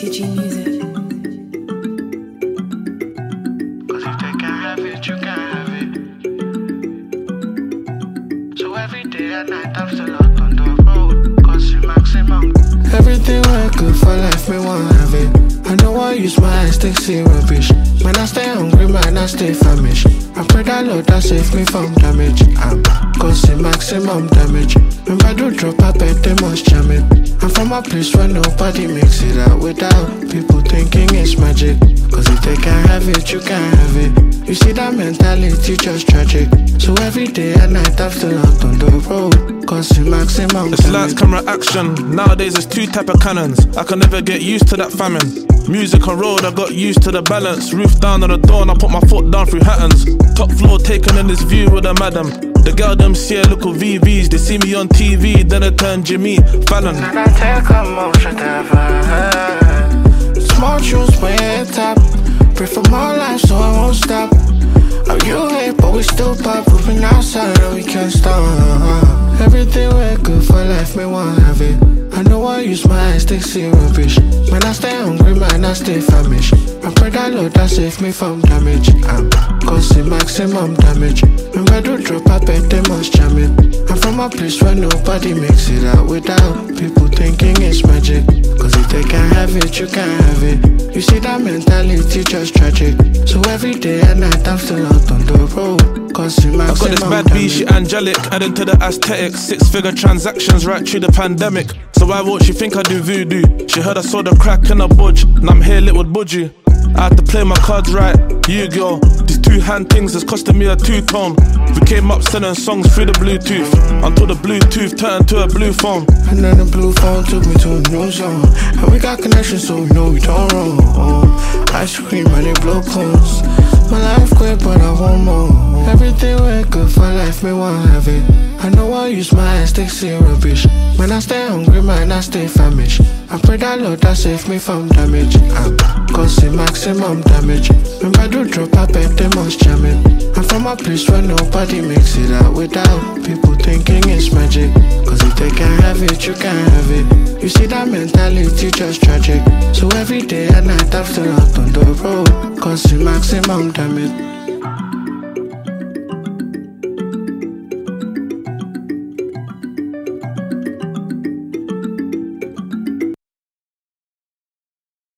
G Music. Cause if they can't have it, you can't have it. So every day and night I'm still out on the road, cause you maximum. Everything work good for life, me want have it. I know I use my eyes to see rubbish. Man, I stay hungry, man, I stay famished. I pray that Lord that save me from damage. I'm causing maximum damage. When I do drop, I bet they must jam it. I'm from a place where nobody makes it out without people thinking it's magic. Cause if they can't have it, you can't have it. You see that mentality just tragic. So every day and night I'm still out on the road, causing maximum It's damage. lights, camera, action. Nowadays there's two type of cannons. I can never get used to that famine. Music on road, I got used to the balance. Roof down on the door and I put my foot down through Hattons. Top floor taking in this view with a madam. The girl them see a little VVs. They see me on TV, then they turn Jimmy Fallon. And I take a motion to ever. Small shoes way top. Pray for more life so I won't stop. Oh, you hate, but we still pop. We've been outside and we can't stop. Everything we're good for life, me want have it. I know I use my eyes to see rubbish. Man, I stay hungry, man, I stay famished. I pray that Lord that save me from damage. I'm causing maximum damage. When I do drop, I bet they must jam it. I'm from a place where nobody makes it out without people thinking it's magic. Cause if they can't have it, you can't have it. You see that mentality just tragic. So every day and night I'm still out on the road, causing maximum I got this bad damage. B, she angelic, adding to the aesthetic. 6-figure transactions right through the pandemic. So why won't she think I do voodoo? She heard I saw the crack in a budge, and I'm here lit with budgie. I had to play my cards right, Yu-Gi-Oh! These two-hand things has costed me a two-tone. We came up sending songs through the Bluetooth, until the Bluetooth turned to a blue phone. And then the blue phone took me to a new zone. And we got connections so we know we don't wrong. Ice cream and they blow cones. My life quick but I want more. Everything went good for life, me want have it. I know I use my eyes to see rubbish. Man, I stay hungry, man, I stay famished. I pray that Lord that save me from damage. I'm causing maximum damage. When I do drop, I bet they must jam it. I'm from a place where nobody makes it out without people thinking it's magic. Cause if they can't have it, you can't have it. You see that mentality just tragic. So every day and night I'm still out on the road, causing maximum damage.